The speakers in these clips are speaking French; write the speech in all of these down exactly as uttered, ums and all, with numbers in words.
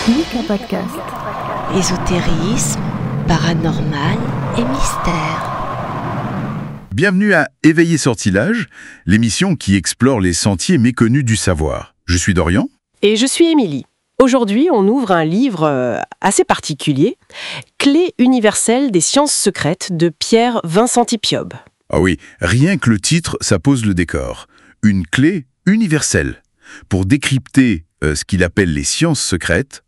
Mika Podcast. Ésotérisme, paranormal et mystère. Bienvenue à Éveiller Sortilège, l'émission qui explore les sentiers méconnus du savoir. Je suis Dorian. Et je suis Émilie. Aujourd'hui, on ouvre un livre euh, assez particulier, Clé universelle des sciences secrètes de Pierre Vincenti Piob. Ah oui, rien que le titre, ça pose le décor. Une clé universelle pour décrypter euh, ce qu'il appelle les sciences secrètes,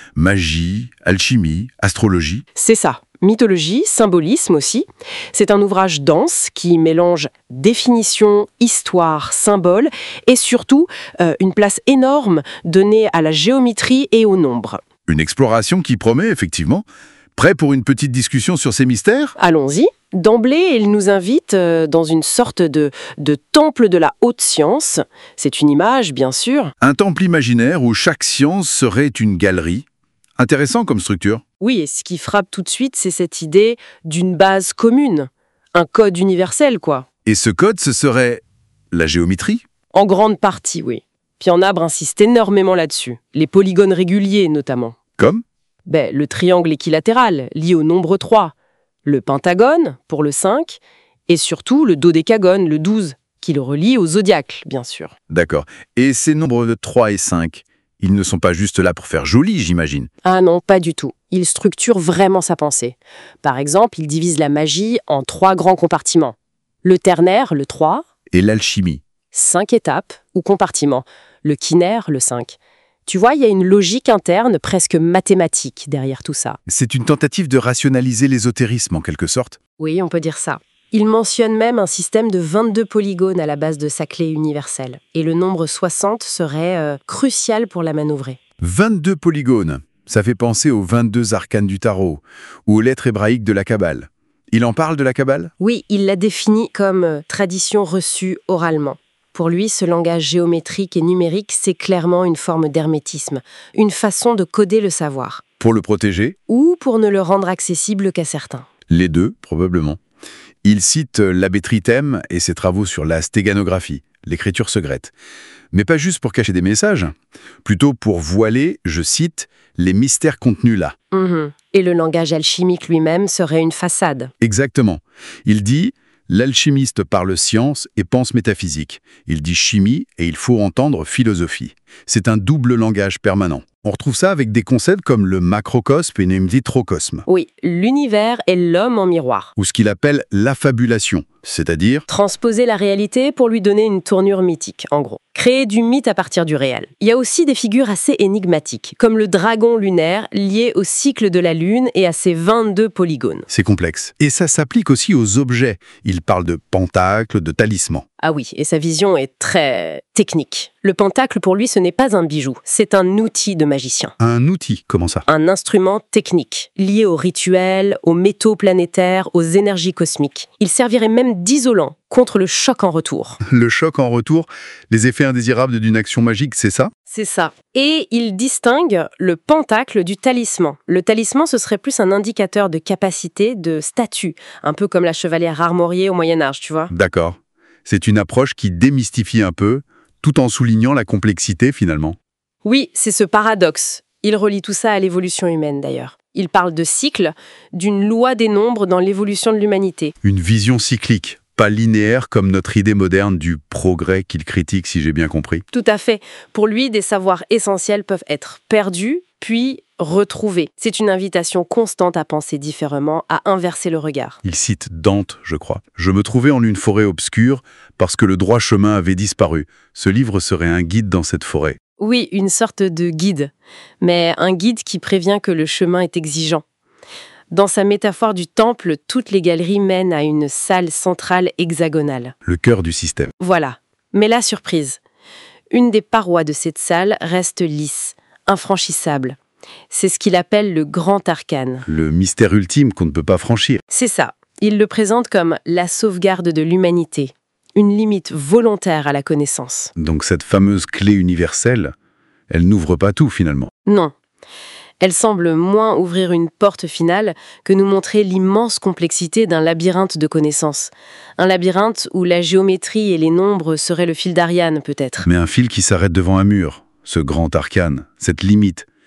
magie, alchimie, astrologie. C'est ça, mythologie, symbolisme aussi. C'est un ouvrage dense qui mélange définition, histoire, symbole et surtout euh, une place énorme donnée à la géométrie et au nombre. Une exploration qui promet, effectivement. Prêt pour une petite discussion sur ces mystères ? Allons-y. D'emblée, il nous invite euh, dans une sorte de, de temple de la haute science. C'est une image, bien sûr. Un temple imaginaire où chaque science serait une galerie. Intéressant comme structure. Oui, et ce qui frappe tout de suite, c'est cette idée d'une base commune. Un code universel, quoi. Et ce code, ce serait la géométrie ? En grande partie, oui. Pienabre insiste énormément là-dessus. Les polygones réguliers, notamment. Comme ? Ben, le triangle équilatéral, lié au nombre trois. Le pentagone, pour le cinq. Et surtout, le dodécagone, le douze, qui le relie au zodiaque, bien sûr. D'accord. Et ces nombres de trois et cinq, ils ne sont pas juste là pour faire joli, j'imagine. Ah non, pas du tout. Il structure vraiment sa pensée. Par exemple, il divise la magie en trois grands compartiments. Le ternaire, le trois. Et l'alchimie. Cinq étapes ou compartiments. Le quinaire, le cinq. Tu vois, il y a une logique interne presque mathématique derrière tout ça. C'est une tentative de rationaliser l'ésotérisme, en quelque sorte. Oui, on peut dire ça. Il mentionne même un système de vingt-deux polygones à la base de sa clé universelle. Et le nombre soixante serait euh, crucial pour la manœuvrer. vingt-deux polygones. Ça fait penser aux vingt-deux arcanes du tarot, ou aux lettres hébraïques de la Kabbale. Il en parle de la Kabbale ? Oui, il la définit comme euh, tradition reçue oralement. Pour lui, ce langage géométrique et numérique, c'est clairement une forme d'hermétisme, une façon de coder le savoir. Pour le protéger ? Ou pour ne le rendre accessible qu'à certains. Les deux, probablement. Il cite l'abbé Trithème et ses travaux sur la stéganographie, l'écriture secrète. Mais pas juste pour cacher des messages, plutôt pour voiler, je cite, les mystères contenus là. Mmh. Et le langage alchimique lui-même serait une façade. Exactement. Il dit... L'alchimiste parle science et pense métaphysique. Il dit chimie et il faut entendre philosophie. C'est un double langage permanent. On retrouve ça avec des concepts comme le macrocosme et le microcosme. Oui, l'univers et l'homme en miroir. Ou ce qu'il appelle l'affabulation, c'est-à-dire... Transposer la réalité pour lui donner une tournure mythique, en gros. Créer du mythe à partir du réel. Il y a aussi des figures assez énigmatiques, comme le dragon lunaire lié au cycle de la Lune et à ses vingt-deux polygones. C'est complexe. Et ça s'applique aussi aux objets. Il parle de pentacles, de talismans. Ah oui, et sa vision est très technique. Le pentacle, pour lui, ce n'est pas un bijou, c'est un outil de magicien. Un outil, comment ça ? Un instrument technique, lié aux rituels, aux métaux planétaires, aux énergies cosmiques. Il servirait même d'isolant contre le choc en retour. Le choc en retour, les effets indésirables d'une action magique, c'est ça ? C'est ça. Et il distingue le pentacle du talisman. Le talisman, ce serait plus un indicateur de capacité, de statut, un peu comme la chevalière armoriée au Moyen-Âge, tu vois. D'accord. C'est une approche qui démystifie un peu, tout en soulignant la complexité finalement. Oui, c'est ce paradoxe. Il relie tout ça à l'évolution humaine d'ailleurs. Il parle de cycle, d'une loi des nombres dans l'évolution de l'humanité. Une vision cyclique, pas linéaire comme notre idée moderne du progrès qu'il critique, si j'ai bien compris. Tout à fait. Pour lui, des savoirs essentiels peuvent être perdus, puis retrouvés. C'est une invitation constante à penser différemment, à inverser le regard. Il cite Dante, je crois. « Je me trouvais en une forêt obscure parce que le droit chemin avait disparu. Ce livre serait un guide dans cette forêt. » Oui, une sorte de guide, mais un guide qui prévient que le chemin est exigeant. Dans sa métaphore du temple, toutes les galeries mènent à une salle centrale hexagonale. Le cœur du système. Voilà. Mais la surprise. Une des parois de cette salle reste lisse, infranchissable. C'est ce qu'il appelle le grand arcane. Le mystère ultime qu'on ne peut pas franchir. C'est ça. Il le présente comme la sauvegarde de l'humanité. Une limite volontaire à la connaissance. Donc cette fameuse clé universelle, elle n'ouvre pas tout finalement. Non. Elle semble moins ouvrir une porte finale que nous montrer l'immense complexité d'un labyrinthe de connaissances. Un labyrinthe où la géométrie et les nombres seraient le fil d'Ariane, peut-être. Mais un fil qui s'arrête devant un mur, ce grand arcane, cette limite,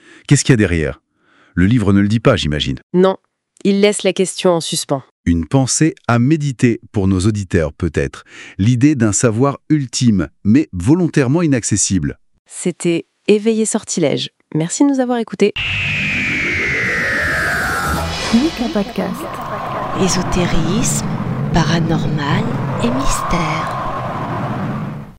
Qu'est-ce qu'il y a derrière? Le livre ne le dit pas, j'imagine. Non, il laisse la question en suspens. Une pensée à méditer pour nos auditeurs, peut-être. L'idée d'un savoir ultime, mais volontairement inaccessible. C'était Éveillé Sortilège. Merci de nous avoir écoutés. Podcast. Ésotérisme, paranormal et mystère.